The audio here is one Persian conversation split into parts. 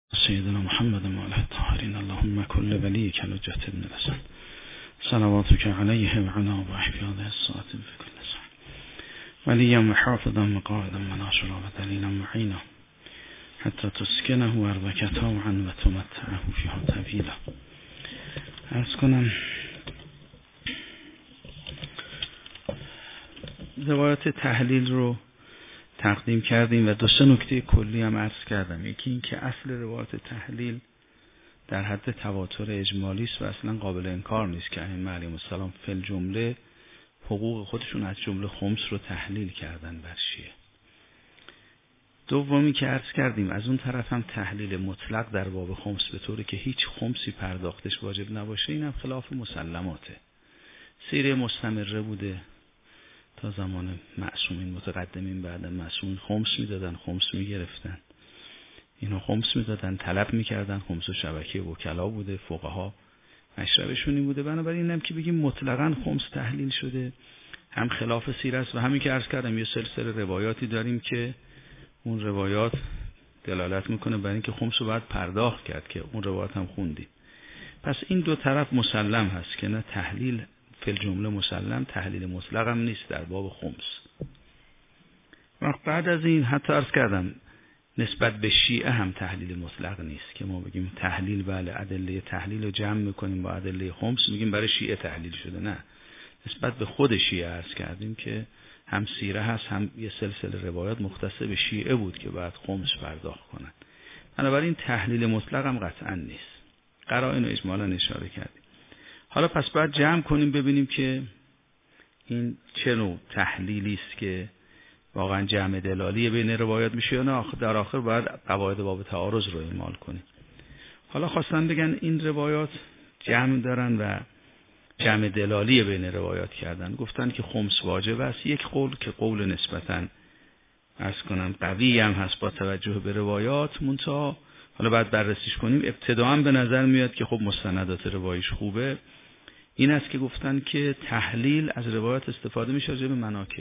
سيدنا محمد وعلى الطاهرين اللهم كل وليك الحجة بن الحسن صلواتك عليه وعلى أرواح هذه الصلاة في كل ساعة وليا وحافظا وقائدا وناصرا ودليلا معينا حتى تسكنه أرضك طوعا وتمتعه فيها طويلا. عرض کنم روایت تحلیل رو تقدیم کردیم و دو سه نکته کلی هم عرض کردم. یکی این که اصل روایت تحلیل در حد تواتر اجمالی است و اصلا قابل انکار نیست که ائمه علیهم السلام فی الجمله حقوق خودشون از جمله خمس رو تحلیل کردن بر شیعه. دومی که عرض کردیم از اون طرف هم تحلیل مطلق در باب خمس به طوری که هیچ خمسی پرداختش واجب نباشه این هم خلاف مسلماته. سیره مستمره بوده تا زمان معصومین، متقدمین بعد معصومین خمس میدادن، خمس میگرفتن، اینا خمس میدادن، طلب میکردن، خمس و شبکه وکلا بوده، فقها مشربشونی بوده. بنابراین اینم که بگیم مطلقاً خمس تحلیل شده هم خلاف سیره است و همین که عرض کردم یه سلسله روایاتی داریم که اون روایات دلالت میکنه بر اینکه خمس رو باید پرداخت کرد که اون روایات هم خوندیم. پس این دو طرف مسلم هست که نه تحلیل فی الجمله مسلم، تحلیل مطلق هم نیست در باب خمس. وقت بعد از این حتی عرض کردم نسبت به شیعه هم تحلیل مطلق نیست که ما بگیم تحلیل بله ادله تحلیل رو جمع میکنیم با ادله خمس میگیم برای شیعه تحلیل شده. نه، نسبت به خود شیعه عرض کردیم که هم سیره هست هم یه سلسله روایات مختص به شیعه بود که باید خمس پرداخت کنن. بنابراین تحلیل مطلق هم قطعا نیست. قرائن و اجمالا اشاره کردیم. حالا پس باید جمع کنیم ببینیم که این چه نوع تحلیلی است که واقعا جمع دلالی بین روایات میشه یا نه. در آخر باید قواعد باب تعارض رو اعمال کنیم. حالا خواستن بگن این روایات جمع دارن و جمع دلالی بین روایات کردن. گفتن که خمس واجب است. یک قول که قول نسبتاً عرض کنم قوی هم هست با توجه به روایات، منتها حالا بعد بررسیش کنیم. ابتداءً به نظر میاد که خب مستندات روایش خوبه. این است که گفتن که تحلیل از روایات استفاده میشه راجع به مناکه،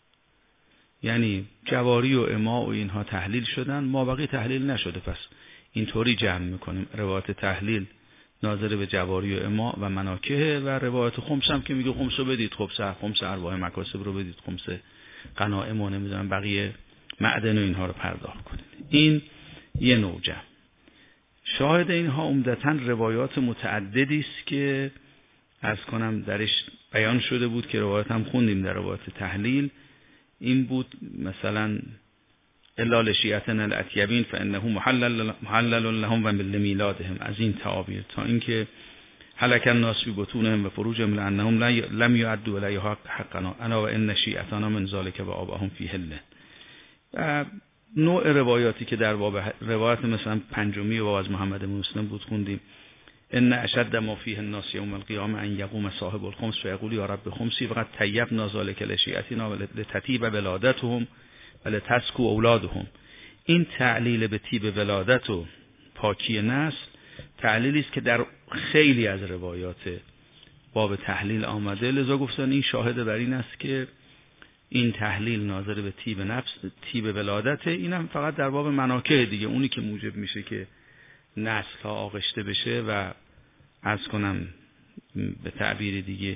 یعنی جواری و اماء و اینها تحلیل شدن، ما بقیه تحلیل نشده. پس اینطوری جمع میکنیم روایات تحلیل ناظر به جواری و اماء و مناکه و روایات خمس هم که میگه خمس رو بدید، خمس ارواح مکاسب رو بدید، خمس غنائم و نمیدونم بقیه معدن و اینها رو پرداخت کنید. این یه نوع جمع. شاهد اینها عمدتاً روایات متعددی است که عرض کنم درش بیان شده بود که روایات هم خوندیم در روایات تحلیل. این بود مثلا الا لشیعتنا الاطیبین فانه محلل لهم و لمیلادهم، از این تعابیر تا اینکه هلك الناس فی بطونهم و فروجهم لانهم لم يعدوا ولا حقنا انا و ان شیعتنا من ذلك و آباهم فی حله. و نوع روایاتی که در باب روایت مثلا پنجمی باب از محمد بن مسلم بود خوندیم ان اشد ما فیه الناس یوم القیامه ان یقوم صاحب الخمس فیقول یا رب خمسی فقط طیبنا ذلک لشیعتنا لتطیب ولادتهم ولتزکو اولادهم. این تعلیل به طیب ولادت و پاکی نسل تعلیلی است که در خیلی از روایات باب تحلیل آمده. لذا گفتن این شاهد بر این است که این تحلیل ناظر به طیب نفس، طیب ولادت. اینم فقط در باب مناکه دیگه، اونی که موجب میشه که نسل ها آغشته بشه و عرض کنم به تعبیر دیگه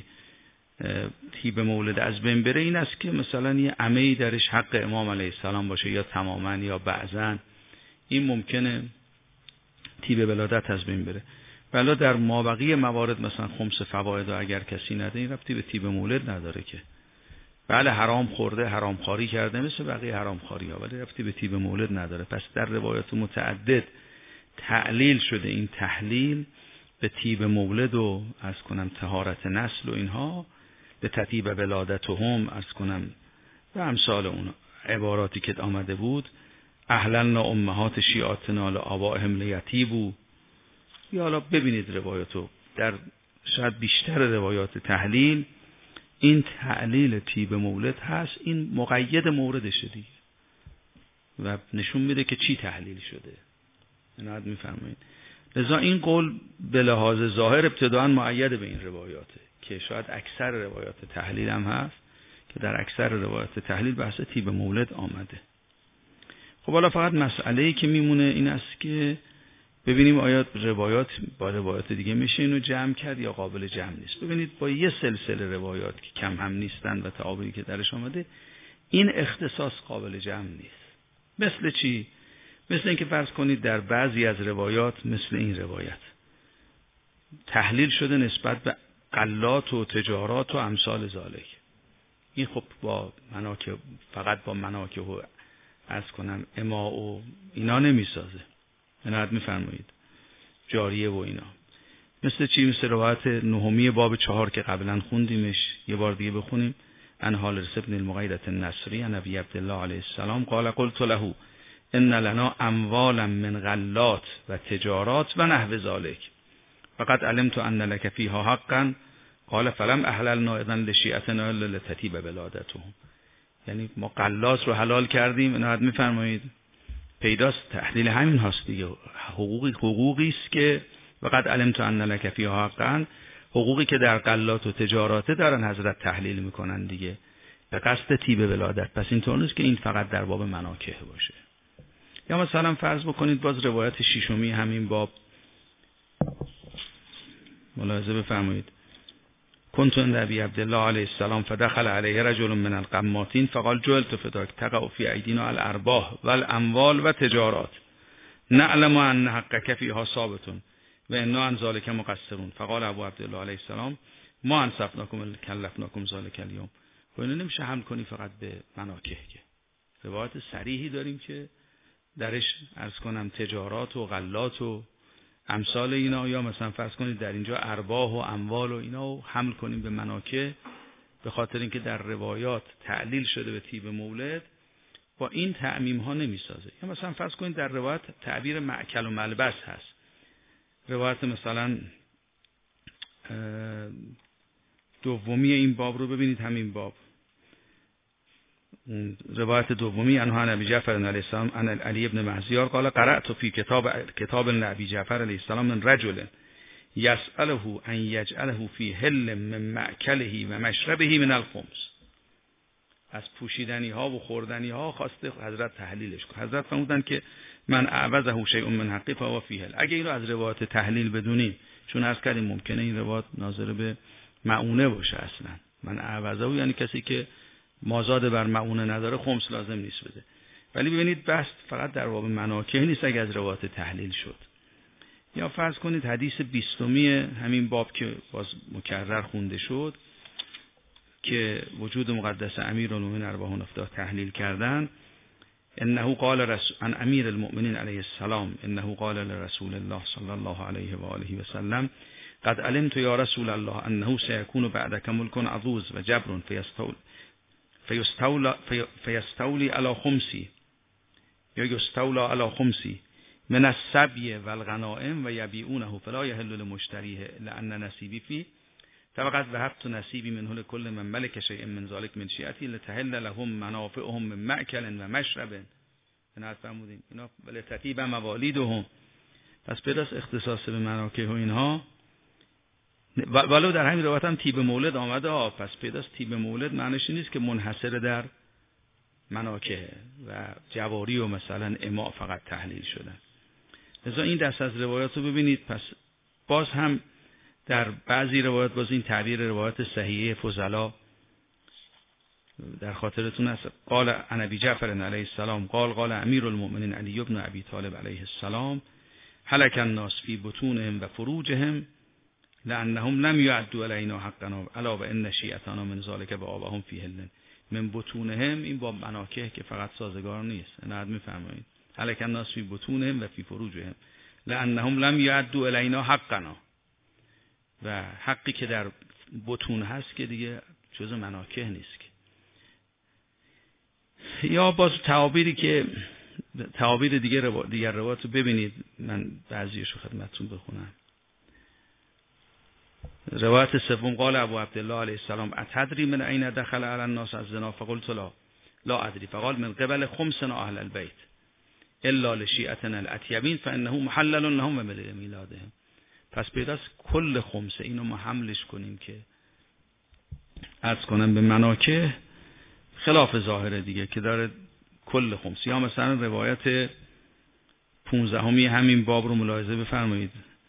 طیب مولد از بین بره، این است که مثلا یه عمه‌ای درش حق امام علیه السلام باشه یا تماما یا بعضن، این ممکنه طیب ولادت از بین بره. ولی در مابقی موارد مثلا خمس فواید اگر کسی نده این ربطی به طیب مولد نداره که بله حرام خورده، حرام خواری کرده مثل بقیه حرام خواری ها، ولی ربطی به طیب مولد نداره. پس در روایات متعدد تعلیل شده این تحلیل به طیب مولد و از کنم طهارت نسل و اینها، به تطیب ولادتهم از کنم و امثال اون عباراتی که آمده بود. اهللنا امهات شیعاتنا لآبائهم لیطیبوا. یا حالا ببینید روایاتو در شاید بیشتر روایات تحلیل این تعلیل طیب مولد هست. این مقید موردشه دیگه و نشون میده که چی تحلیل شده. اینقدر میفرمایید. لذا این قول به لحاظ ظاهر ابتداءً مؤید به این روایاته که شاید اکثر روایات تحلیل هم هست که در اکثر روایات تحلیل بحث طیب مولد آمده. خب حالا فقط مسئله‌ای که میمونه این است که ببینیم آیا روایات با روایات دیگه میشه اینو جمع کرد یا قابل جمع نیست. ببینید با یه سلسله روایات که کم هم نیستن و تعابیری که درش آمده، این اختصاص قابل جمع نیست. مثل چی؟ مثل اینکه فرض کنید در بعضی از روایات، مثل این روایت، تحلیل شده نسبت به غلات و تجارات و امثال ذالک. این خب با مناکه، فقط با مناکه و از کنم اما و اینا نمیسازه. عنایت میفرمایید، جاریه و اینا. مثل چی؟ مثل روایت نهمی باب 4 که قبلا خوندیمش، یه بار دیگه بخونیم. عن حارث بن المغیرة النصری عن ابی عبدالله علیه السلام قال قلت له ان لنا اموالا من غلات و تجارات و نحو ذلك فقد علمت ان لك فيها حقا قال فلم احللنا اذن لشیعتنا الا لتتیب بلادتهم. یعنی ما غلات رو حلال کردیم. عنایت میفرمایید، پیداست تحلیل همین هاست دیگه. حقوقی است که فقط علمت ان لك فيها حقا، حقوقی که در غلات و تجاراته دارن حضرت تحلیل میکنن دیگه، به قصد تیب ولادت. پس اینطور نیست که این فقط در باب مناکه باشه. یا مثلا فرض بکنید باز روایت ششمی همین باب، ملاحظه بفرمایید. كنت عند ابي عبد الله عليه السلام فدخل عليه رجل من القماتين فقال جعلت فداك تقع في ايدينا الارباح والاموال وتجارات نعلم ان حقك فيها ثابت وانا عن ذلك مقصرون. فقال ابو عبد الله عليه السلام ما انصفناكم كلفناكم ذلك اليوم. و اینو نمیشه حمل کنی فقط به مناکه. که روایت صریحی داریم که درش عرض کنم تجارات و غلات و امثال اینا، یا مثلا فرض کنید در اینجا ارباح و اموال و اینا حمل کنیم به مناکه، به خاطر اینکه در روایات تعلیل شده به طیب مولد، با این تعمیم ها نمیسازه. یا مثلا فرض کنید در روایت تعبیر مأکل و ملبس هست. روایت مثلا دومی این باب رو ببینید، همین باب روایت دومی عنه عن ابی جعفر علیه السلام عن علی ابن مهزیار قال قرأت فی کتاب ابی جعفر علیه السلام من رجل یسأله ان یجعله فی حل من مأکله و مشربه من الخمس. از پوشیدنی ها و خوردنی ها خواسته حضرت تحلیلش کنه. حضرت فرمودن که من اعوذه شیء من حقی فهو فی حل. اگه اینو از روایت تحلیل بدونیم، چون عرض کردیم ممکنه این روایت ناظر به معونه باشه اصلا. من اعوذه یعنی کسی که مازاد بر معونه نداره خمس لازم نیست بده. ولی ببینید بحث فقط در باب مناکه نیست اگه از روایت تحلیل شد. یا فرض کنید حدیث 20 همین باب که باز مکرر خونده شد که وجود مقدس امیرالمومنین ارواح افتاح تحلیل کردن. انه قال عن امیر المؤمنین علیه السلام انه قال لرسول الله صلی الله علیه و آله و سلم قد علمت یا رسول الله انه سيكون بعدك ملك عظوظ و جبر فيستولي على خمسي یا يستولى على خمسي من السبي والغنائم و يبيعونه فلا يحل لمشتريه لأن نصيبي فيه فقد وهبت نصيبي منه لكل من ملك شيء من ذلك من شيعتي لتحل لهم منافعهم من مأكل و مشرب. اینا فرمودیم اینا ولتطيب موالیدهم. پس پیداست اختصاص به مناکه و اینها، ولو در همین روایت هم طیب مولد آمده پس پیداست طیب مولد معنیش نیست که منحصر در مناکه و جواری و مثلا اماء فقط تحلیل شدن. لذا این دست از روایات رو ببینید. پس باز هم در بعضی روایات باز این تعبیر روایات صحیحه فضلا در خاطرتون هست. قال عن ابی جعفر علیه السلام قال امیر المؤمنین علی بن ابی طالب علیه السلام هلك الناس فی بطونهم و فروجهم لانهم لم يعدوا علینا حقنا الا و ان شیعتنا من ذلك بآبهم فی حل. من بطونهم این با مناکه که فقط سازگار نیست. عنایت میفرمایید. هلك الناس فی بطونهم و فی فروجهم لانهم لم يعدوا علینا حقنا. و حقی که در بطون هست که دیگه جزء مناکه نیست که. یا باز تعابیر دیگر روایت رو ببینید. من بعضیشو خدمتتون بخونم. روایت سوم قال ابو عبدالله علیه السلام اتدری من این دخل علی الناس الزنا فقلت لا ادری فقال من قبل خمسنا اهل البيت الا لشیعتنا الاطیبین فانه محلل لهم و میلادهم. پس پیداست کل خمسه اینو ما حملش کنیم که عرض کنم به مناکه، خلاف ظاهره دیگه که داره کل خمسه. یا مثلا روایت 15، 15 همین باب رو ملاحظه بفرمایید.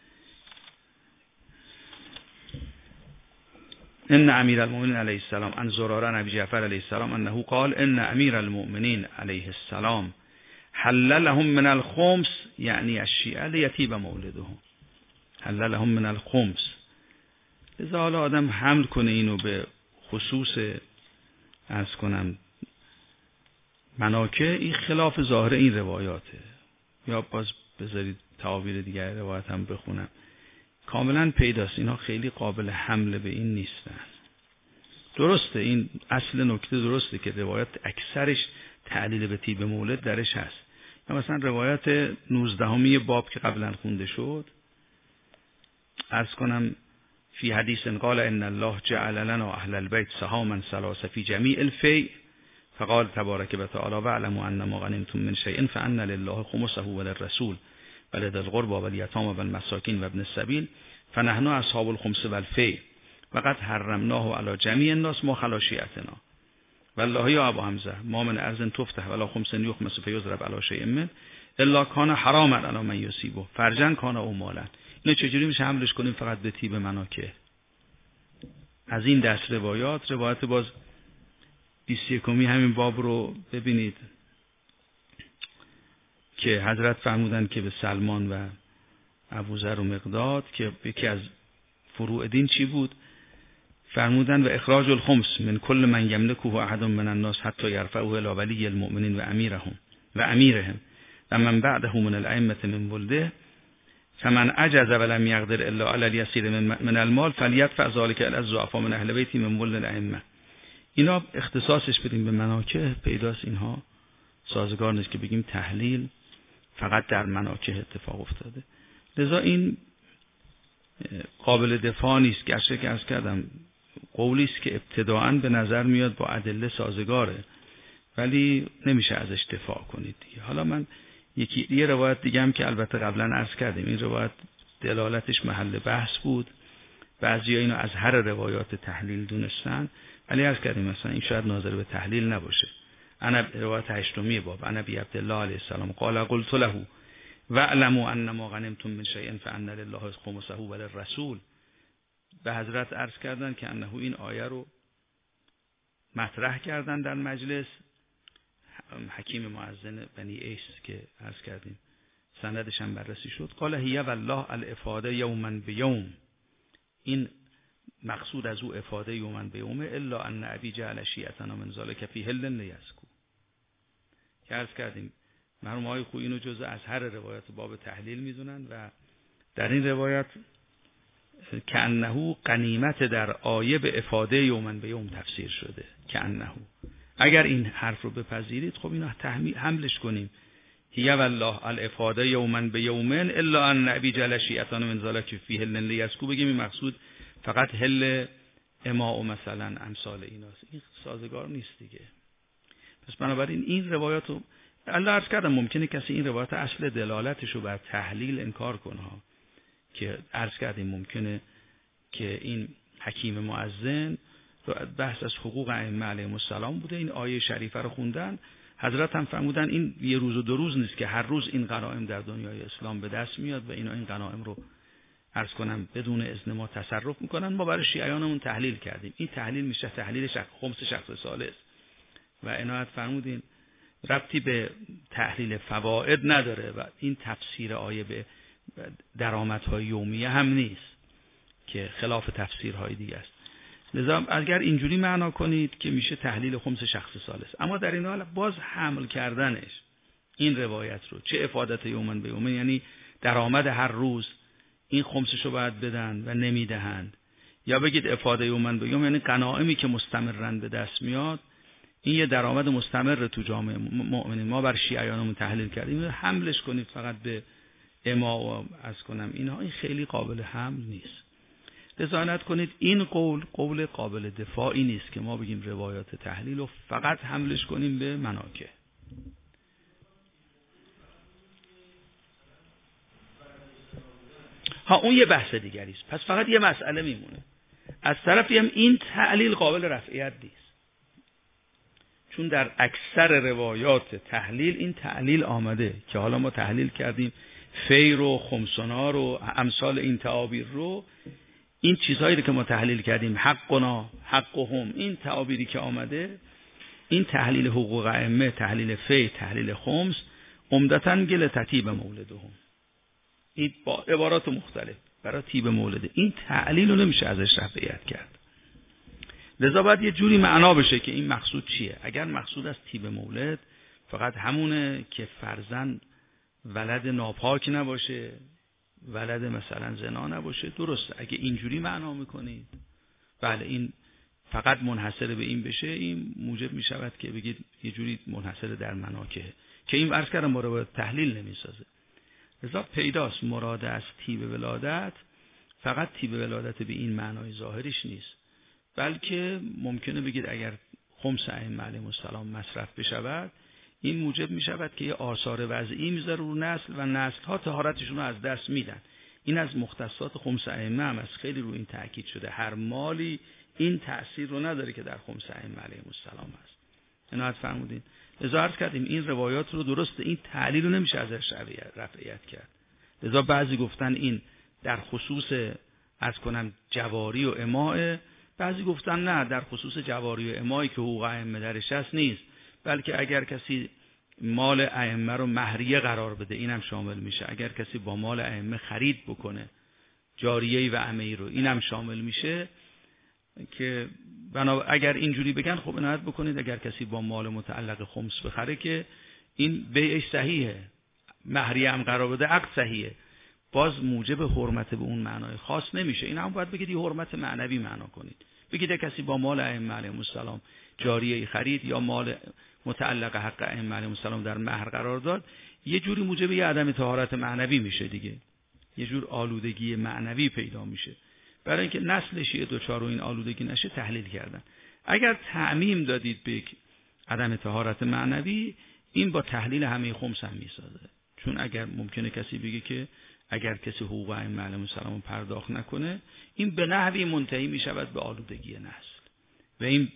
ان امیر المؤمنین علیه السلام عن زراره عن ابی جعفر علیه السلام انه قال ان امیر المؤمنین علیه السلام حل لهم من الخمس یعنی الشیعه لیطیب مولدهم. حل لهم من الخمس. لذا حالا آدم حمل کنه اینو به خصوص عرض کنم مناکه، این خلاف ظاهر این روایاته. یا باز بذارید تعابیر دیگر روایت هم بخونم، کاملا پیداست اینا خیلی قابل حمله به این نیستن. درسته، این اصل نکته درسته که روایت اکثرش تعلیل به طیب مولد درش هست. یا مثلا روایت 19 باب که قبلا خونده شد، عرض کنم فی حدیث قال ان الله جعل لنا اهل البيت سهاما ثلاثه فی جمیع الفیء فقال تبارک و تعالی واعلموا ان ما غنمتم من شیء فان لله خمسه وللرسول ولذي القربى والیتامى والمساکین وابن السبیل فنحن اصحاب الخمس والفیء وقد حرمناه علی جمیع الناس ما خلا شیعتنا والله یا ابو حمزه ما من ارض تفتح ولا خمس یخمس فیضرب علی شیء من الا کان حراما علی من یصیبه فرجا کان او مالا. اینو چجوری میشه حملش کنیم فقط به طیب مناکه؟ از این دست روایات باز 21 همین باب رو ببینید که حضرت فرمودن که به سلمان و ابوذر و مقداد که یکی از فروع دین چی بود، فرمودن و اخراج الخمس من کل من یملکه احد من الناس حتی یرفعه الی ولی المؤمنین و امیرهم و من بعده من الائمه من ولده فمن عجز ولم یقدر الا علی الیسیر من المال فلیدفع ذلک الی الضعفاء من اهل بیت من ولد الائمه. اینا اختصاصش بدیم به مناکه، پیداست اینها سازگار نیست که بگیم تحلیل فقط در مناکه اتفاق افتاده. لذا این قابل دفاع نیست، گرچه که عرض کردم قولی است که ابتداءً به نظر میاد با ادله سازگاره ولی نمیشه ازش دفاع کنید دیگه. حالا من یه روایت دیگه هم که البته قبلا عرض کردیم این روایت دلالتش محل بحث بود، بعضیا اینو از هر روایات تحلیل دونستن ولی عرض کردیم مثلا این شاید ناظر به تحلیل نباشه. انا روایت 8 باب انا بی عبدالله علیه السلام قال قلت له واعلموا ان ما غنمتم من شیء فان لله خمسه وللرسول. به حضرت عرض کردن که انه این آیه رو مطرح کردن در مجلس. حکیم مؤذن بنی ایس که عرض کردیم سندش هم بررسی شد، قال هی والله الافاده یوما بیوم، این مقصود از او افاده یوما بیومه الا ان ابی جعل شیعتنا من ذلک فی حل لیسکو. که عرض کردیم مرحوم های خویی اینو جزء از هر روایت باب تحلیل میدونن و در این روایت که انه غنیمت در آیه به افاده یوما بیوم تفسیر شده. که انه اگر این حرف رو بپذیرید خب اینو حملش کنیم هی والله الافاده یوما بیومن الا ان ابی جعل شیعتنا من ذلک فی حل لیسکو، بگیم این مقصود فقط حل اماء و مثلا امثال ایناست. این سازگار نیست دیگه. پس بنابراین این روایات رو الله عرض کردم ممکنه کسی این روایت اصل دلالتش رو بر تحلیل انکار کنه ها. که عرض کردیم ممکنه که این حکیم مؤذن بحث از حقوق ائمه علیهم السلام بوده، این آیه شریفه رو خوندن، حضرت هم فرمودن این یه روز و دو روز نیست که هر روز این غنایم در دنیای اسلام به دست میاد و اینا این غنایم رو عرض کنم بدون اذن ما تصرف میکنن. ما برای شیعیانمون تحلیل کردیم، این تحلیل میشه تحلیل خمس شخص ثالث و عنایت فرمودین ربطی به تحلیل فواید نداره و این تفسیر آیه به درآمدهای یومیه هم نیست که خلاف تفسیرهای دیگه است. لذا اگر اینجوری معنا کنید که میشه تحلیل خمس شخص ثالث، اما در این حال باز حمل کردنش این روایت رو چه افادت یومن به یومن یعنی درآمد هر روز این خمسشو باید بدن و نمیدهند، یا بگید افاده یومن به یوم یعنی غنایمی که مستمرن به دست میاد، این یه درآمد مستمر تو جامعه مؤمنین. ما بر شیعیانمون تحلیل کردیم، حملش کنید فقط به اما و از کنم اینها، این خیلی قابل حمل نیست. رضایت کنید این قول قابل دفاعی نیست که ما بگیم روایات تحلیل و فقط حملش کنیم به مناکه. ها اون یه بحث دیگری است. پس فقط یه مسئله میمونه، از طرفی هم این تعلیل قابل رفعیت نیست، چون در اکثر روایات تحلیل این تعلیل آمده که حالا ما تحلیل کردیم فیر و خمسنا رو امثال این تعابیر رو، این چیزهایی که ما تحلیل کردیم حقنا حقهم، این تعابیری که آمده، این تحلیل حقوق ائمه، تحلیل فی، تحلیل خمس، عمدتاً گل تطیب مولدهم، این با عبارات مختلف برای طیب مولده، این تعلیل رو نمیشه ازش رفعیت کرد. لذا باید یه جوری معنا بشه که این مقصود چیه. اگر مقصود از طیب مولد فقط همونه که فرزند ولد ناپاک نباشه، ولد مثلا زنا نباشه، درسته. اگه اینجوری معنا میکنید، بله این فقط منحصر به این بشه، این موجب میشود که بگید یه جوری منحصر در مناکه، که این عرض کردم مراد تحلیل نمیسازه. لذا پیداست مراد از طیب ولادت فقط طیب ولادت به این معنای ظاهریش نیست، بلکه ممکنه بگید اگر خمس ائمه علیهم السلام مصرف بشود، این موجب می شود که یه آثار وضعی میذاره رو نسل و نسل ها طهارتشون رو از دست میدن. این از مختصات خمس ائمه هم از خیلی رو این تاکید شده، هر مالی این تأثیر رو نداره که در خمس ائمه علیهم السلام هست. عنایت فرمودین. لذا عرض کردیم این روایات رو درسته، این تعلیل رو نمیشه ازش رفعیت کرد. لذا بعضی گفتن این در خصوص از کنم جواری و اماء، بعضی گفتن نه در خصوص جواری و امایی که حقوق ائمه درش هست نیست، بلکه اگر کسی مال ائمه رو مهریه قرار بده اینم شامل میشه، اگر کسی با مال ائمه خرید بکنه جاریه و امی رو اینم شامل میشه. که اگر اینجوری بگن خب عنایت بکنید اگر کسی با مال متعلق خمس بخره که این بیعش صحیحه، مهریه هم قرار بده عقد صحیحه، باز موجب حرمت به اون معنای خاص نمیشه. این هم باید بگید یه حرمت معنوی معنا کنید. بگید کسی با مال ائمه علیهم السلام جاریه خرید یا مال متعلق حق ائمه علیهم السلام در مهر قرار داد، یه جوری موجب یه عدم طهارت معنوی میشه دیگه، یه جور آلودگی معنوی پیدا میشه. برای اینکه نسل شیعه دوچار و این آلودگی نشه تحلیل کردن. اگر تعمیم دادید به عدم طهارت معنوی، این با تحلیل همه خمس هم میسازه. چون اگر ممکنه کسی بگه که اگر کسی حقوق ائمه علیهم السلام پرداخت نکنه، این به نحوی منتهی میشود به آلودگی نسل و این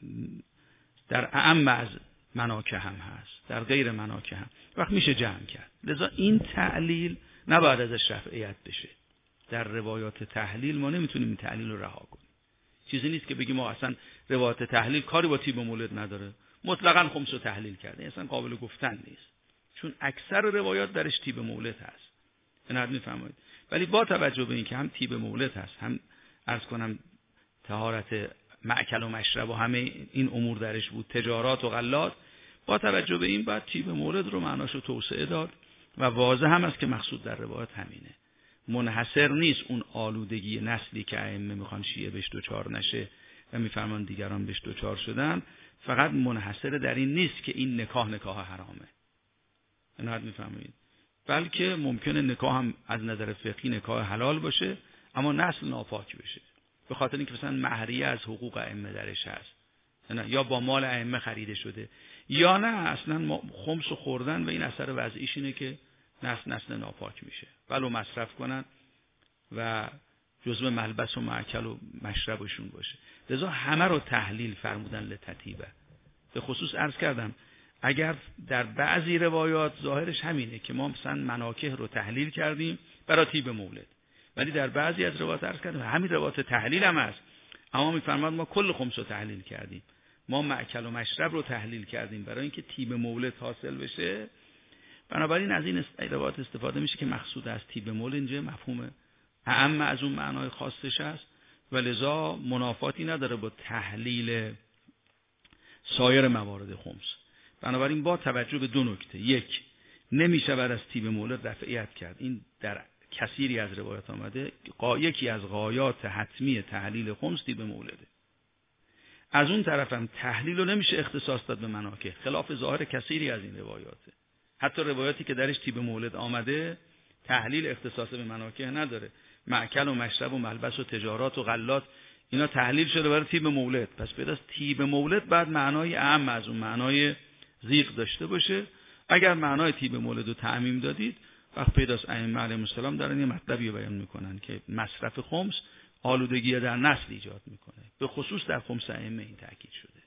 در اعم از مناکه هم هست، در غیر مناکه هم وقت میشه جمع کرد. لذا این تعلیل نباید ازش رفعیت بشه. در روایات تحلیل ما نمیتونیم این تعلیل رو رها کنیم. چیزی نیست که بگیم ما اصلا روایات تحلیل کاری با طیب مولد نداره، مطلقاً خمس رو تحلیل کرده، اصلا قابل گفتن نیست، چون اکثر روایات درش طیب مولد هست. عنایت میفرمایید. ولی با توجه به اینکه هم طیب مولد هست، هم عرض کنم طهارت مأکل و مشرب و همه این امور درش بود، تجارات و غلات، با توجه به این بعد طیب مولد رو معناشو توسعه داد و واضح هم است که مقصود در روایات همینه. منحصر نیست اون آلودگی نسلی که ائمه میخوان شیعه بهش دوچار نشه و میفرمان دیگران بهش دوچار شدن، فقط منحصر در این نیست که این نکاح حرامه. عنایت میفرمایید. بلکه ممکنه نکاح هم از نظر فقهی نکاح حلال باشه اما نسل ناپاک بشه، به خاطر اینکه مثلا مهریه از حقوق ائمه درش هست، یا با مال ائمه خریده شده، یا نه اصلا خمس خوردن و این اثر وضعیش اینه که نسل ناپاک میشه، ولو مصرف کنن و جزء ملبس و مأکل و مشربشون باشه. لذا همه رو تحلیل فرمودن لتطیبه. به خصوص عرض کردم اگر در بعضی روایات ظاهرش همینه که ما مثلا مناکه رو تحلیل کردیم برای طیب مولد، ولی در بعضی از روایات عرض کردم همین روایات تحلیل هم هست، اما میفرماد ما کل خمس رو تحلیل کردیم، ما مأکل و مشرب رو تحلیل کردیم برای اینکه طیب مولد حاصل بشه. بنابراین از این روایات استفاده میشه که مقصود از طیب مولد اینجا مفهوم اعم از اون معنای خاصش است و لذا منافاتی نداره با تحلیل سایر موارد خمس. بنابراین با توجه به دو نکته، یک، نمیشود از طیب مولد رفعیت کرد، این در کثیری از روایات آمده، یکی از غایات حتمی تحلیل خمس طیب مولده. از اون طرف هم تحلیل رو نمیشه اختصاص داد به مناکه، خلاف ظاهر کثیری از این روایاته. حتی روایاتی که درش طیب مولد آمده تحلیل اختصاص به مناکه نداره، مأکل و مشرب و ملبس و تجارات و غلات اینا تحلیل شده برای طیب مولد. پس پیداست طیب مولد بعد معنای اعم از اون معنای ضیق داشته باشه. اگر معنای طیب مولد رو تعمیم دادید، وقت پیداست ائمه علیهم السلام دارن یه مطلبی رو بیان میکنن که مصرف خمس آلودگی در نسل ایجاد میکنه، به خصوص در خمس ائمه این تاکید شده.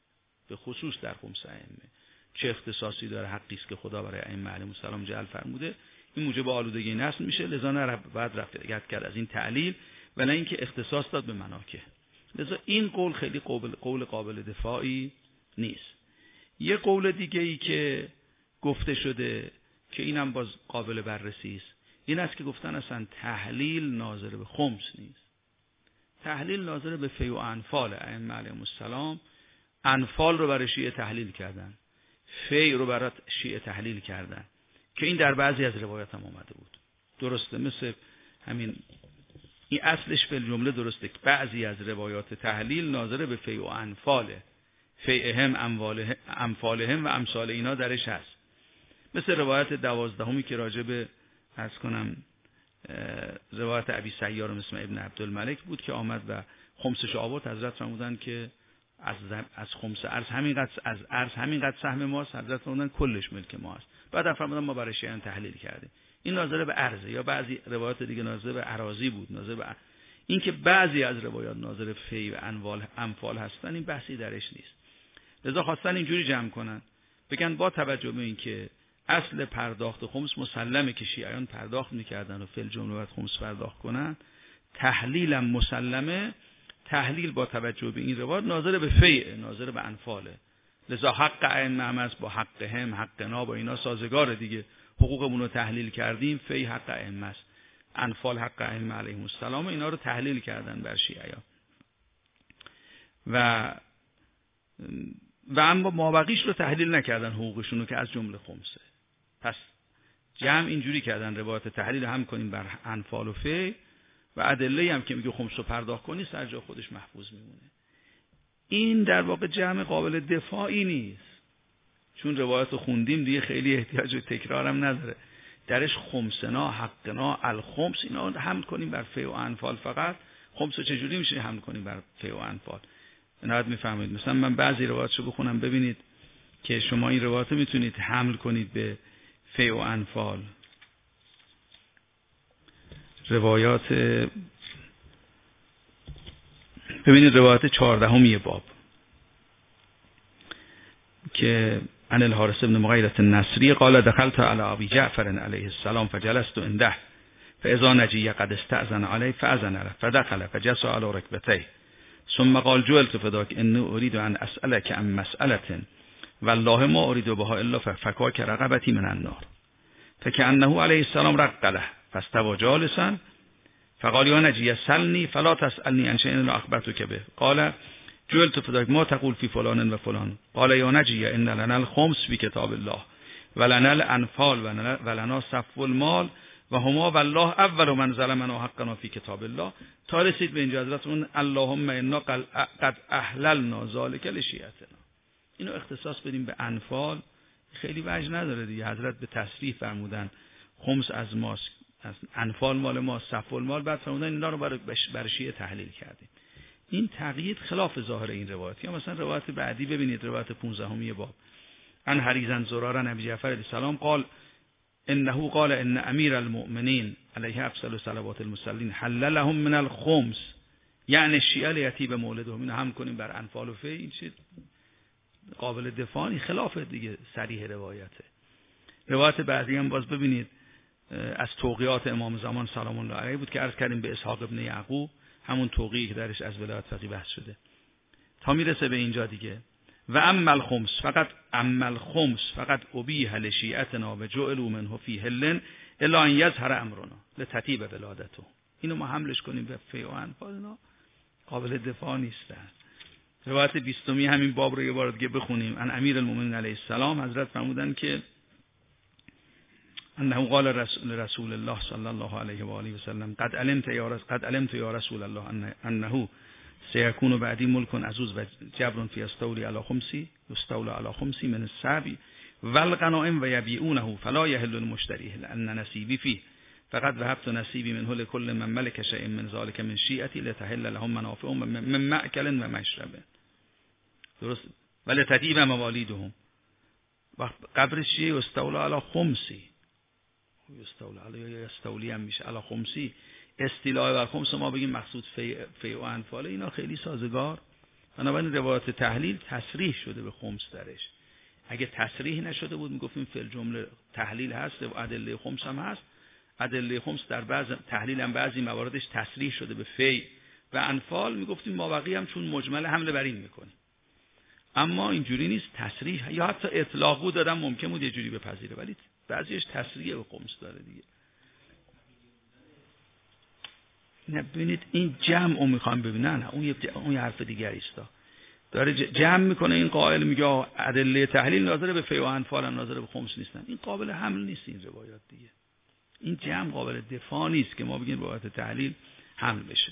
به خصوص در خمس ائمه چه اختصاصی داره، حقی است که خدا برای ائمه علیهم السلام جعل فرموده، این موجب آلودگی نسل میشه، لذا نه بعد رفت کرد از این تعلیل و نه اینکه اختصاص داد به مناکه. لذا این قول خیلی قول قابل دفاعی نیست. یه قول دیگه ای که گفته شده که اینم باز قابل بررسی است، این است که گفتن اصلا تحلیل ناظر به خمس نیست، تحلیل ناظر به فی و انفال. ائمه علیهم السلام انفال رو برای شیعه تحلیل کردن، فی رو برای شیعه تحلیل کردن که این در بعضی از روایات هم اومده بود. درسته، مثل همین این اصلش به جمله درسته که بعضی از روایات تحلیل ناظر به فی و انفاله، فیهم انفالهم و امثال اینا درش هست. مثل روایت 12 که راجع به عرض کنم روایت ابی سیار مثل ابن عبدالملک بود که آمد و خمسش آورد، حضرت فرمودن که از خمس ارز همینقدر سهم ماست، حضرت فرمودن کلش ملک ما است. بعد فرمودن ما برای شیعه تحلیل کردیم. این ناظر به ارزه، یا بعضی روایات دیگه ناظر به اراضی بود، ناظر به این که بعضی از روایات ناظر فی و انفال هستن، این بحثی درش نیست. لذا خواستن اینجوری جمع کنن، بگن با توجه به این که اصل پرداخت خمس مسلمه که شیعیان پرداخت میکردن و فل جمله باید خمس پرداخت کنن، تحلیلم مسلمه، تحلیل با توجه به این روایت ناظر به فیه، ناظر به انفاله. لذا حق ائمه است با حقهم، حقنا با اینا سازگار دیگه، حقوقمون رو تحلیل کردیم، فی حق ائمه است، انفال حق ائمه علیهم السلام، اینا رو تحلیل کردن بر شیعیان و اما مابقیش رو تحلیل نکردن، حقوقشون رو که از جمله خمسه. پس جمع اینجوری کردن، روایت تحلیل هم کنیم بر انفال و فی و ادله هم که میگه خمس رو پرداخت کنی سر جا خودش محفوظ میمونه. این در واقع جمع قابل دفاعی نیست، چون روایت رو خوندیم دیگه، خیلی احتیاج به تکرار هم نداره. درش خمسنا، حقنا، الخمس، اینا رو حمل کنیم بر فی و انفال فقط. خمس رو چجوری میشه حمل کنیم بر فی و انفال؟ نهایت میفهمید. مثلا من بعضی روایاتشو بخونم ببینید که شما این روایات رو میتونید حمل کنید به فی و انفال. روایات ببینید، روایت 14 باب که عن الحارث بن مغیرة النصری قال دخلت على ابي جعفر علیه السلام فجلست عنده فاذا نجی قد استأذن علیه فاذن له فدخل فجلس على ركبتيه ثم قال جعلت فداك اني اريد ان اسالك عن مسألة والله ما اريد بها الا فكاك رقبتي من النار فكأنه علیه السلام رق له فاستوى جالسا فقال یا نجی سلني فلا تسألني عن شيء الا اخبرتك به قال جعلت فداك ما تقول في فلان و فلان قال یا نجی ان لنا الخمس في كتاب الله ولنا الانفال ولنا صفو المال و هما والله اول من ظلمنا حقنا فی کتاب الله، تا رسید به اینجا حضرتمون اللهم انا قد احللنا ذلك لشیعتنا. اینو اختصاص بدیم به انفال خیلی وجه نداره دیگه، حضرت به تصریح فرمودن خمس از ماست، از انفال مال ما، صفو المال، بعد فرمودن اینا رو برای شیعه تحلیل کردیم. این تقیید خلاف ظاهر این روایت. یا مثلا روایت بعدی ببینید، روایت 15 باب عن حریزا زرارا ابی جعفر علیه السلام قال انه قال ان امیر المؤمنین علیه افضل صلوات المرسلین حل لهم من الخمس، یعنی شیعه لیتی به مولدهم. اینو هم کنیم بر انفال و فی، این چیز قابل دفاعی خلاف دیگه صریح روایته. روایت بعدی هم باز ببینید از توقیات امام زمان سلام الله علیه بود که عرض کردیم به اسحاق ابن یعقوب، همون توقیعی که درش از ولایت فقیه بحث شده، تا میرسه به اینجا دیگه. و اما الخمس فقط ابیح لشیعتنا و جعلوا منه فی حل الا ان یظهر امرنا لتطیب ولادته. اینو ما حملش کنیم به فی و انفال، اینا قابل دفاع نیستن. روایت 20 همین باب رو یه بار دیگه بخونیم. ان امیر المؤمنین علیه السلام حضرت فرمودن که انه قال رسول الله صلی الله علیه و آله و سلم قد علمت یا رسول الله انه سيكون بعدی ملک عزوز و جبر فی استولی علی خمسی یستول علی خمسی من السبع والغنائم و یبیعونه فلا یحل المشتری لان نصیبی فيه فقد وهبت نصیبی منه لكل من ملك شيء من ذلك من شیعتی لتحل لهم منافع من مأکل و مشرب. درست؟ ولی تطیب موالیدهم و قبر شیعه یستول علی خمسی، یستول علی یستولی هم میشه علی خمسی. استیلاء بر خمس ما بگیم مقصود فی و انفال، اینا خیلی سازگار بنابراین روایات تحلیل تصریح شده به خمس درش. اگه تصریح نشده بود میگفتیم فی الجمله تحلیل هست و ادله خمس هم هست. ادله خمس در بعض تحلیل هم بعضی مواردش تصریح شده به فی و انفال، میگفتیم ما بقیه هم چون مجمل حمله بر این میکنیم. اما اینجوری نیست، تصریح یا حتی اطلاق بود دادم ممکن بود یه جوری بپذیره، ولی بعضیش تصریح به خمس داره دیگه. نه ببینید این جمع رو میخوام ببینن، اون یه حرف دیگری است. داره جمع میکنه، این قائل میگه ادله تحلیل ناظر به فی و انفال هم ناظر به خمس نیستن. این قابل حمل نیست این روایات دیگه. این جمع قابل دفاع نیست که ما بگیم روایات تحلیل حمل بشه.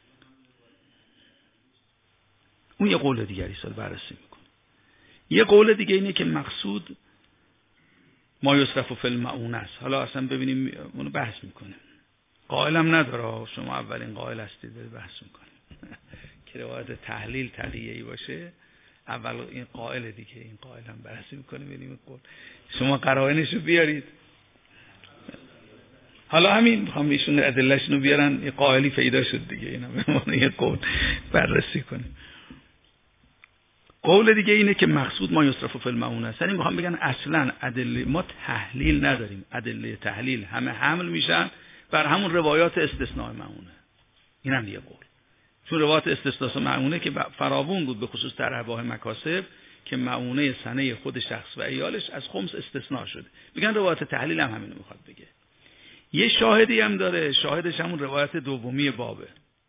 اون یه قول دیگری است بررسی میکنه. یه قول دیگه اینه که مقصود ما یصرف فی المعونه است. حالا اصلا ببینیم اونو بحث میکنه. قائلم نداره، شما اولین قائل هستید دارید بحث میکنید که روایت تحلیل تقیه‌ای باشه. اول این قائل دیگه، این قائل هم بررسی میکنیم ببینیم قول شما قرائنشو بیارید. حالا همین میخوام ایشون ادله‌شونو بیارن، یه قائلی پیدا شد دیگه، اینا به یه قول بررسی کنیم. قول دیگه اینه که مقصود ما یصرف فی المعونه است. یعنی میخوام بگن اصلا ادله ما تحلیل نداریم، ادله تحلیل همه حمل میشن بر همون روایات استثناء معونه. این هم یه قول. چون روایات استثناء معونه که فراوون بود، به خصوص در ابواه مکاسب که معونه سنه خود شخص و عیالش از خمس استثناء شده. میگن روایات تحلیل هم همینو میخواد بگه. یه شاهدی هم داره، شاهدش همون روایت دومی بابه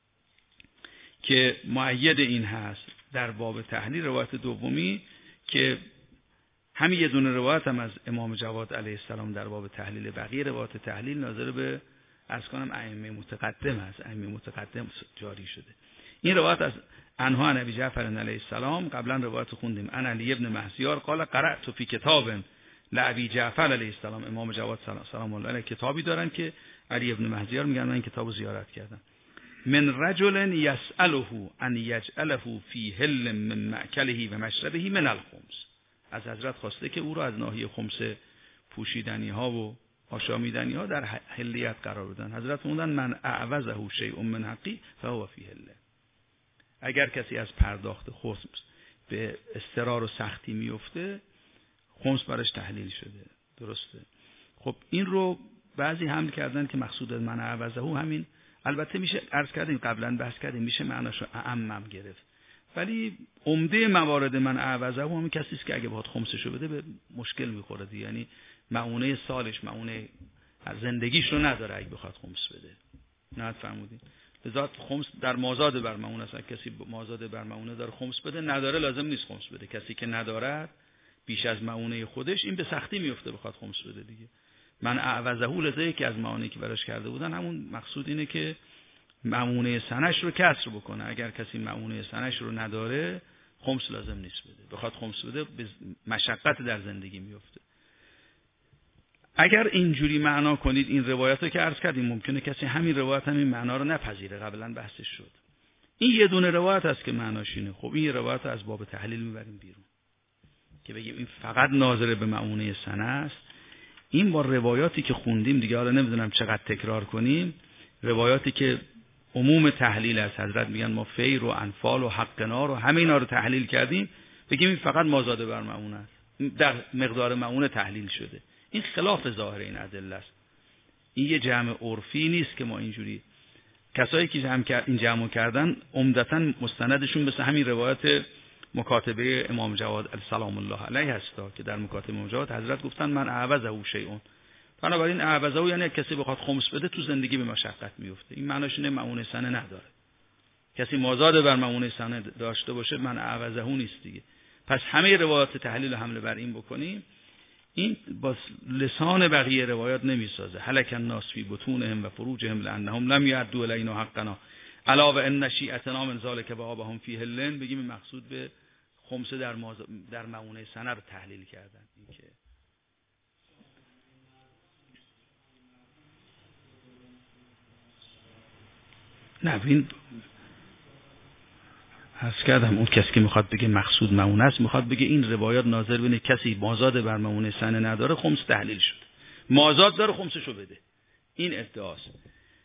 که مؤید این هست در باب تحلیل، روایت دومی که همین یه دونه روایت هم از امام جواد علیه السلام در باب تحلیل، بقیه روایت تحلیل ناظر به از کنم ائمه متقدم است، ائمه متقدم جاری شده. این روایت از انها نبی جعفر علیه السلام، قبلا روایت خوندیم، ان علی ابن مهزیار قال قرأت فی کتاب لعبی جعفر علیه السلام. امام جواد سلام الله علیه کتابی دارن که علی ابن مهزیار میگن من این کتابو زیارت کردم. من رجل یسأله ان یجعله فی حل من مأکله و مشربه من الخمس. از حضرت خواسته که او را از ناحیه خمس پوشیدنی ها و آشامیدنی ها در حلیت قرار بدن. حضرت فرمودن من اعوزه شیء من حقی فهو فی حله. اگر کسی از پرداخت خمس به اضطرار و سختی میفته، خمس برش تحلیل شده. درسته. خب این رو بعضی حمل کردن که مقصود از من اعوزه همین، البته میشه عرض کردیم قبلا بحث کردیم میشه معناشو اعمم گرفت، ولی عمده موارد من اعوزه همین کسی است که اگه بخواد خمسشو بده به مشکل میخوره دیگه. یعنی معونه سالش، معونه زندگیش رو نداره اگه بخواد خمس بده. نه فرمودین لذات خمس در مازاد بر معونه است. کسی مازاد بر معونه داره خمس بده، نداره لازم نیست خمس بده. کسی که نداره بیش از معونه خودش، این به سختی میفته بخواد خمس بده دیگه. من اعوزه لذایی که از معانی که براش کرده بودن، همون مقصود اینه که معونه سنش رو کسر بکنه. اگر کسی معونه سنش رو نداره خمس لازم نیست بده. بخواد خمس بده به مشقت در زندگی میفته. اگر اینجوری معنا کنید این روایت رو که عرض کردیم، ممکنه کسی همین روایت همین معنا رو نپذیره، قبلا بحثش شد. این یه دونه روایت هست که معناش اینه. خب این روایت از باب تحلیل میبریم بیرون که بگیم این فقط ناظر به معونه سنه است. این با روایاتی که خوندیم دیگه، حالا نمیدونم چقدر تکرار کنیم، روایاتی که عموم تحلیل است، حضرت میگن ما فیر و انفال و حقنا رو همه اینا رو تحلیل کردیم، بگیم این فقط مازاد بر معونه است، در مقدار معونه تحلیل شده. این خلاف ظاهر این ادله است. این یه جمع عرفی نیست که ما اینجوری، کسایی که این جمع کردن عمدتاً مستندشون مثل همین روایت مکاتبه امام جواد سلام الله علیه هستا که در مکاتبه امام جواد حضرت گفتن من اعوزه شیء. بنابراین اعوزه یعنی کسی بخواد خمس بده تو زندگی به مشقت میفته. این معناش اینه معونه سنه نداره. کسی مازاد بر معونه سنه داشته باشه من اعوزه نیست دیگه. پس همه روایات تحلیل حمله بر این بکنیم، این با لسان بقیه روایات نمیسازه. هلک الناس فی بطونهم و فروجهم لانهم لم یعدوا الینا حقنا الا و ان شیعتنا من ذلک بابهم فی حلن. بگیم مقصود به خمسه در معونه سنه رو تحلیل کردن. این که نه این حس کردم اون کسی که میخواد بگه مقصود معونه است، میخواد بگه این روایات ناظر بینه کسی مازاد بر معونه سنه نداره خمس تحلیل شد، مازاد داره خمسشو بده. این ادعاست.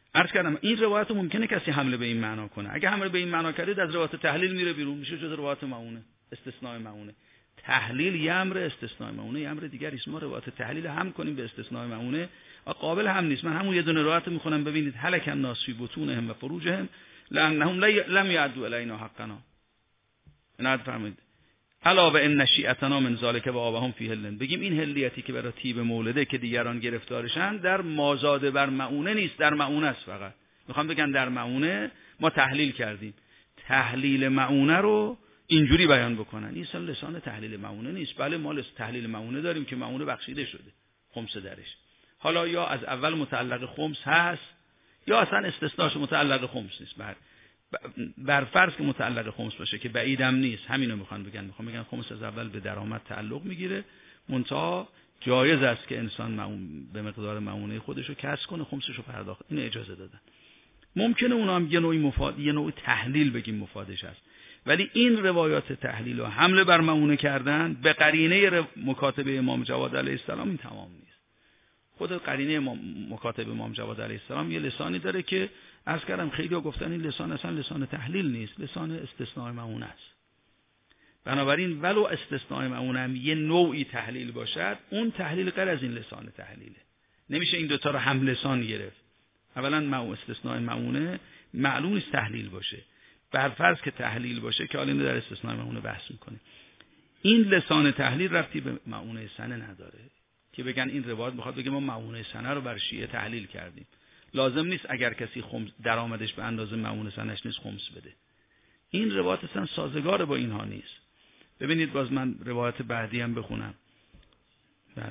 عرض کردم این روایت ممکنه کسی حمله به این معنا کنه. اگه حمله به این معنا کردید از روایت تحلیل میره بیرون، میشه جز روایت معونه، استثناء معونه. تحلیل یه امر، استثناء معونه یه امر دیگری است. ما روایت تحلیل هم کنیم به استثناء معونه قابل هم نیست. من همون یه دونه روایت میخونم ببینید هلک الناس فی بطونهم و فروجهم لانهم لم یعدوا الینا حقنا. عنایت فرمایید. علاوه ان نشیئتنا من ذلک و آبهم فی هلن. بگیم این هلیتی که برای طیب مولده که دیگران گرفتارشن در مازاد بر معونه نیست، در معونه است. فقط میخوام بگم در معونه ما تحلیل کردیم، تحلیل معونه رو اینجوری بیان بکنن. این اصلا لسان تحلیل معونه نیست. بله ما تحلیل معونه داریم که معونه بخشیده شده، خمس درش. حالا یا از اول متعلق خمس هست یا اصلا استثناش متعلق خمس نیست. بر فرض که متعلق خمس باشه که بعیدم نیست، همینو میخوان بگن خمس از اول به درآمد تعلق میگیره، منتها جایز است که انسان به مقدار معونه خودشو کسب کنه، خمسشو پرداخت. این اجازه دادن. ممکنه اونا هم یه نوعی یه نوع تحلیل بگیم مفادش هست، ولی این روایات تحلیل و حمله بر معونه کردن به قرینه مکاتبه امام جواد علیه السلام این تمام نیست. خود قرینه مکاتبه امام جواد علیه السلام یه لسانی داره که عرض کردم خیلی‌ها گفتن این لسان اصلا لسان تحلیل نیست، لسان استثناء معونه است. بنابراین ولو استثناء معونه هم یه نوعی تحلیل باشد، اون تحلیل غیر از این لسان تحلیله. نمیشه این دوتا رو هم لسان گرفت. اولا استثناء معونه معلوم نیست تحلیل باشه. بر فرض که تحلیل باشه که حالا در استثناء معونه بحث میکنیم. این لسان تحلیل ربطی به معونه سنه نداره که بگن این روایت میخواد بگه ما معونه سنه رو بر شیعه تحلیل کردیم. لازم نیست اگر کسی خمس درآمدش به اندازه معونه سنش نیست خمس بده. این روایت اصلا سازگار با اینها نیست. ببینید باز من روایت بعدی هم بخونم. بله.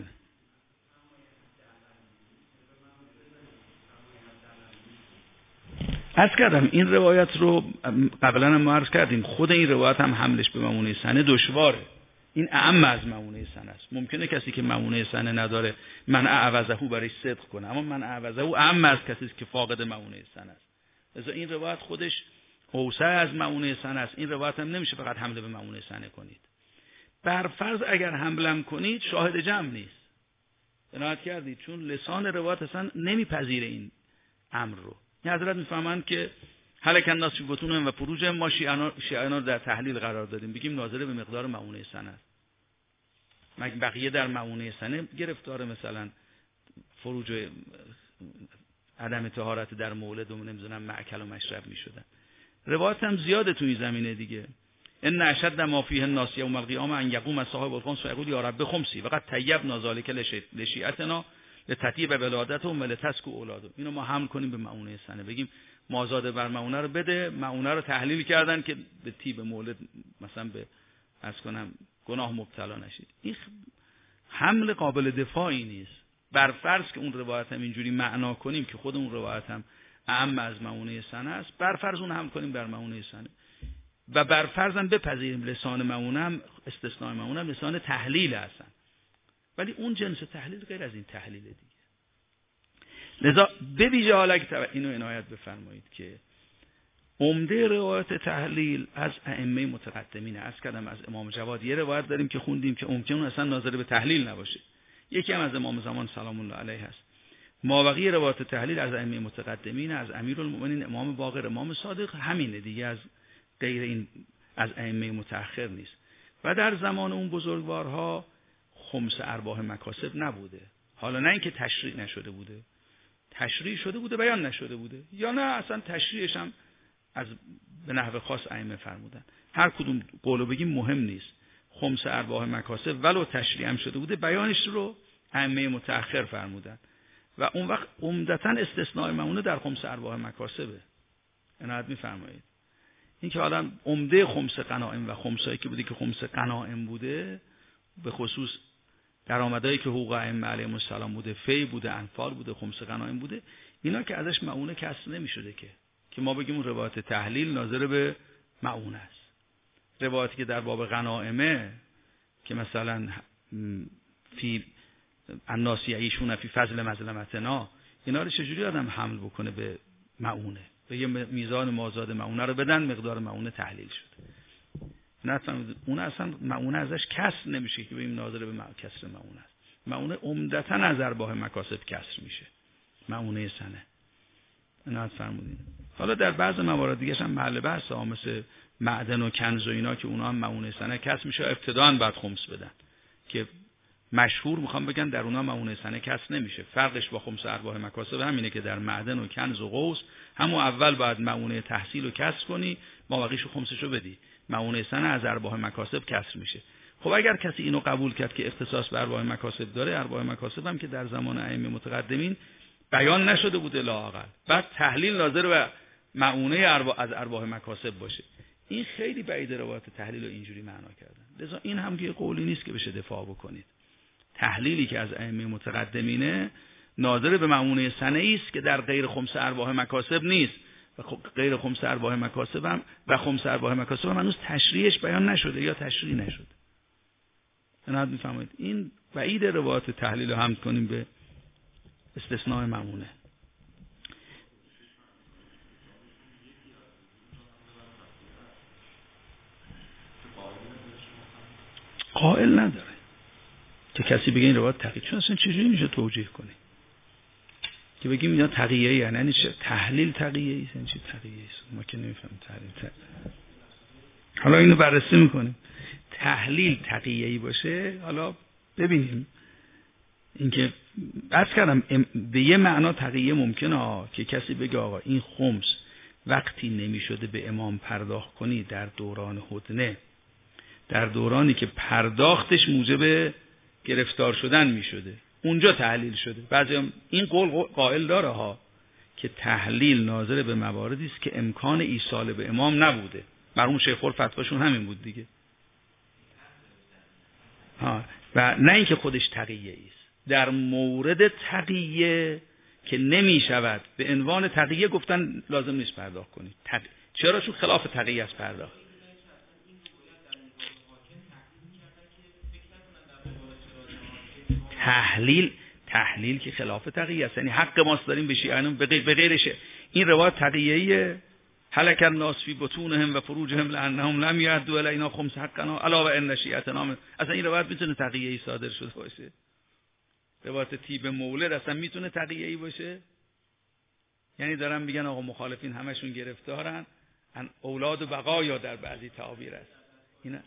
عرض کردم این روایت رو قبلا هم عرض کردیم، خود این روایت هم حملش به معونه سنه دشواره. این اعم از معونه سنه است. ممکنه کسی که معونه سنه نداره من اعوذه برای صدق کنه، اما من اعوذه اعم از کسی که فاقد معونه سنه است. لذا این روایت خودش اوسع از معونه سنه است. این روایت هم نمیشه فقط حمله به معونه سنه کنید. بر فرض اگر حملم کنید شاهد جمع نیست. عنایت کردید، چون لسان روایت اصلا نمیپذیره این امر رو. این حضرت میفهمند که هلک الناس فی بطونهم و فروجهم، ما شیعیان رو در تحلیل قرار دادیم، بگیم ناظر به مقدار معونه سنه است. بقیه در معونه سنه گرفتار مثلا فروج عدم طهارت در مولد و نمیدونم مأکل و مشرب میشدن. روایت هم زیاده توی زمینه دیگه. ان اشد ما فیه الناس یوم القیامه ان یقوم صاحب الخمس فیقول یا رب خمسی وقد طیبنا ذلک لشیعتنا لتطیب ولادتهم ولتسکو اولادهم. اینو ما حمل کنیم به معونه سنه، بگیم مازاد بر معونه رو بده. معونه رو تحلیل کردن که به طیب مولد مثلا به گناه مبتلا نشید. این حمل قابل دفاعی نیست. بر فرض که اون روایت هم اینجوری معنا کنیم که خود اون روایت هم اعم از معونه سنه است، بر فرض اون حمل کنیم بر معونه سنه و بر فرض هم بپذیریم لسان معونه هم استثناء معونه هم لسان تحلیل هستن، ولی اون جنس تحلیل غیر از این تحلیل دیگه. لذا به ویژه حالا که اینو عنایت بفرمایید که عمده روایت تحلیل از ائمه متقدمین است. کردم از امام جواد یه روایت داریم که خوندیم که ممکنه اصلا ناظر به تحلیل نباشه. یکی هم از امام زمان سلام الله علیه است. مابقی روایت تحلیل از ائمه متقدمین، از امیرالمومنین امام باقر، امام صادق، همینه دیگه، از غیر این از ائمه متأخر نیست. و در زمان اون بزرگوارها خمس ارباح مکاسب نبوده. حالا نه اینکه تشریع نشده بوده، تشریع شده بوده بیان نشده بوده، یا نه اصلا تشریعش هم از به نحو خاص ائمه فرمودن. هر کدوم قولو بگیم مهم نیست. خمس ارباح مکاسب ولو تشریع هم شده بوده بیانش رو ائمه متأخر فرمودن و اون وقت عمدتاً استثناء معونه در خمس ارباح مکاسبه. عنایت می‌فرمایید. این که حالا عمده خمس غنایم و خمسایی که بوده که خمس غنایم بوده، به خصوص درآمدایی که حقوق ائمه علیهم السلام بوده، فی بوده، انفال بوده، خمس غنایم بوده، اینا که ازش معونه کسر نمی‌شده که ما بگیم روایت تحلیل ناظر به معونه است. روایتی که در باب غنائمه که مثلا فی الناس یعیشون فی فضل مظلمتنا، اینا رو چجوری آدم حمل بکنه به معونه؟ به یه میزان مازاد معونه رو بدن، مقدار معونه تحلیل شد. اون اصلا معونه ازش کسر نمیشه که بگیم ناظر به کسر معونه است. معونه عمدتاً از ارباح مکاسب کسر میشه، معونه سنه. عنایت فرمودین. حالا در بعض موارد دیگه هم محل بحث ها، مثل معدن و کنز و اینا که اونا هم معونه سنه کسب میشه، ابتداً بعد خمس بدن، که مشهور میخوام بگن در اونا معونه سنه کسب نمیشه. فرقش با خمس ارباح مکاسب همینه که در معدن و کنز و قوس همون اول باید معونه تحصیل رو کسب کنی، مابقیشو خمسشو بدی. معونه سنه از ارباح مکاسب کسب میشه. خب اگر کسی اینو قبول کرد که اختصاص به ارباح مکاسب داره، ارباح مکاسب هم که در زمان ائمه متقدمین بیان نشده بوده لااقل، بعد تحلیل ناظر به معونه از ارباح مکاسب باشه، این خیلی بعید روایت تحلیل رو اینجوری معنا کردن. لذا این هم که قولی نیست که بشه دفاع بکنید. تحلیلی که از ائمه متقدمینه ناظر به معونه سنه‌ای است که در غیر خمس ارباح مکاسب نیست، و غیر خمس ارباح مکاسب هم و خمس ارباح مکاسب هم هنوز تشریحش بیان نشده یا تشریح نشده. عنایت می‌فرمایید. این بعید روایت تحلیل رو حمل کنیم به استثناء معونه. قائل نداره که کسی بگه این روایت تقیه، چون اصلا چجوری میشه توجیه کنی که بگیم اینا تقیه یعنی چه؟ تحلیل تقیه ایست، یعنی چی تقیه ایست؟ ما که نمیفهمیم تحلیل. حالا اینو بررسی میکنیم. تحلیل تقیه ای باشه، حالا ببینیم اینکه عرض کردم به یه معنا تقیه ممکنه که کسی بگه آقا این خمس وقتی نمیشده به امام پرداخت کنی در دوران هدنه، در دورانی که پرداختش موجب گرفتار شدن میشده، اونجا تحلیل شده. بعضی هم این قول قائل داره ها که تحلیل ناظر به مواردی است که امکان ایصال به امام نبوده. مرحوم شیخ فتواشون همین بود دیگه. و نه اینکه خودش تقیه است. در مورد تقیه که نمی شود به عنوان تقیه گفتن لازم نیست پرداخت کنید. چرا؟ چون خلاف تقیه است پرداخت. تحلیل که خلاف تقیه است، یعنی حق ماست داریم به شیعیان به غیرش. این روایت تقیه‌ایه. هلک الناس فی بطونهم و فروجهم لانهم لم یعدوا الینا خمس حقنا الا و ان شیعتنا. اصلا این روایت میتونه تقیه‌ای صادر شده باشه؟ روایت تیب مولد اصلا میتونه تقیه‌ای باشه؟ یعنی دارن میگن آقا مخالفین همشون گرفتارن، اولاد و بقایا در بعضی تعابیر است. اینا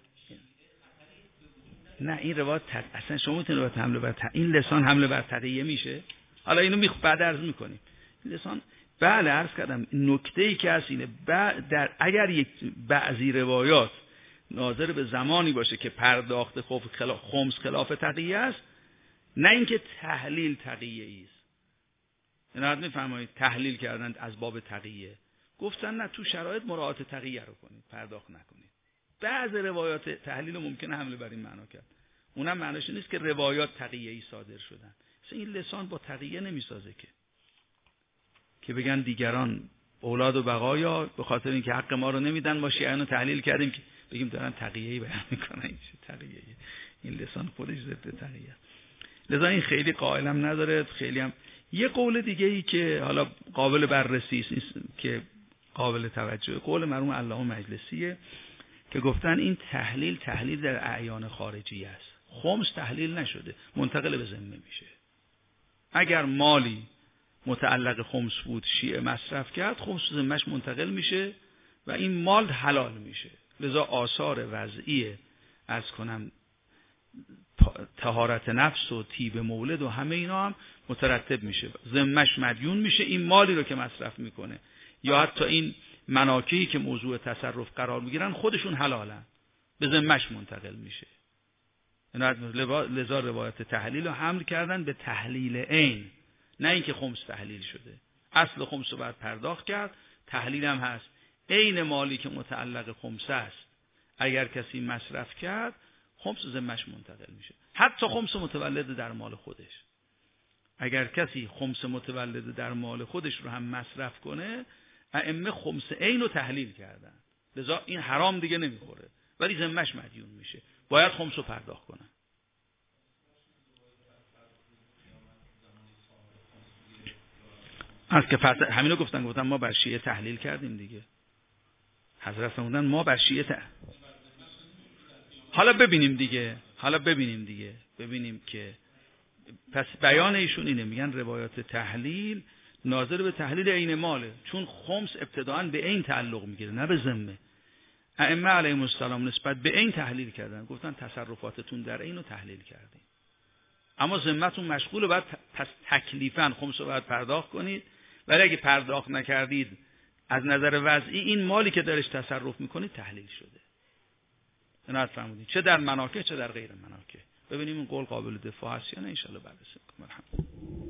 نه، این روایت اصلا شما میتونید روایت حمله بر این لسان حمله بر تقیه میشه؟ حالا اینو بعد عرض میکنیم. لسان بله عرض کردم نکته‌ای که هست اینه در اگر یک بعضی روایات ناظر به زمانی باشه که پرداخت خمس خلاف تقیه است، نه اینکه تحلیل تقیه است. عنایت میفرمایید تحلیل کردن از باب تقیه، گفتن نه تو شرایط مراعات تقیه رو کنید، پرداخت نکنید. بعض روایات تحلیل ممکنه حمله بر این معنا کرد، اونم معناش نیست که روایات تقیه‌ای صادر شدن. این لسان با تقیه نمیسازه که بگن دیگران اولاد و بقایا به خاطر اینکه حق ما رو نمیدن ما شیعیان رو تحلیل کردیم که بگیم دارن تقیه‌ای بیان میکنن. این چه تقیه‌ای؟ این لسان خودش ضد تقیه. لذا این خیلی قائلم نداره. خیلی هم یه قول دیگه ای که حالا قابل بررسی است که قابل توجه، قول مرحوم علامه مجلسیه که گفتن این تحلیل در اعیان خارجی است. خمس تحلیل نشده، منتقل به ذمه میشه. اگر مالی متعلق خمس بود شیعه مصرف کرد، خمس ذمه‌اش منتقل میشه و این مال حلال میشه. لذا آثار وضعی از کنم طهارت نفس و طیب مولد و همه اینا هم مترتب میشه، ذمه‌اش مدیون میشه این مالی رو که مصرف میکنه، یا حتی این مناکعی که موضوع تصرف قرار میگیرن خودشون حلالن، به ذمه‌اش منتقل میشه. لذا روایت تحلیل رو حمل کردن به تحلیل عین، نه اینکه خمس تحلیل شده. اصل خمس رو باید پرداخت کرد، تحلیل هم هست. عین مالی که متعلق خمس است اگر کسی مصرف کرد، خمس ذمه‌اش منتقل میشه. حتی خمس متولد در مال خودش، اگر کسی خمس متولد در مال خودش رو هم مصرف کنه، ائمه خمس عین رو تحلیل کردن، لذا این حرام دیگه نمیخوره ولی ذمه‌اش مدیون میشه، باید خمس رو پرداخت کنن. از که همینو گفتن ما بر شیعه تحلیل کردیم دیگه. حضرت فرمودن ما بر شیعه حالا ببینیم دیگه ببینیم که پس بیان ایشون اینه، میگن روایات تحلیل ناظر به تحلیل عین ماله، چون خمس ابتداءً به عین تعلق میگیره نه به ذمه. ائمه علیهم السلام نسبت به عین تحلیل کردن، گفتن تصرفاتتون در عین رو تحلیل کردین، اما ذمتون مشغوله، باید تکلیفاً خمس رو باید پرداخت کنید، ولی اگه پرداخت نکردید از نظر وضعی این مالی که درش تصرف میکنید تحلیل شده. نه فرمودید چه در مناکه چه در غیر مناکه. ببینیم این قول قابل دفاع هست یا نه، ان شاء الله بررسی کنیم.